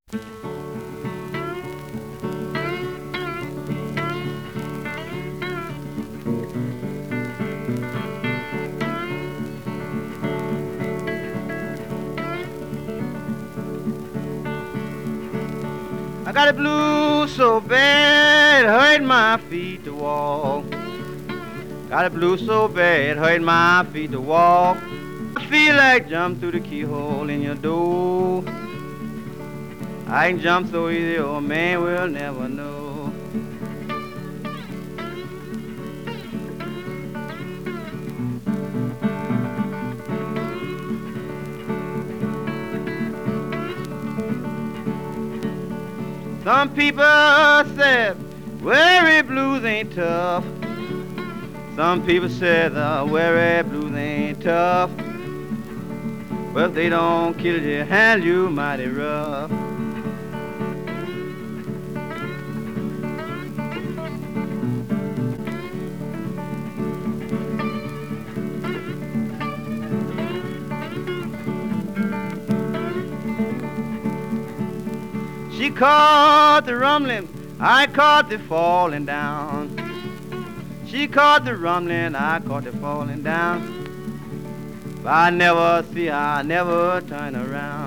I got a blues so bad, it hurt my feet to walk. Got a blues so bad, it hurt my feet to walk. I feel like jump through the keyhole in your door. I can jump so easy, oh man will never know. Some people said, weary blues ain't tough. Some people said the weary blues ain't tough. But if they don't kill you, hand you mighty rough. She caught the rumbling, I caught the falling down. She caught the rumbling, I caught the falling down. But I never see her, I never turn around.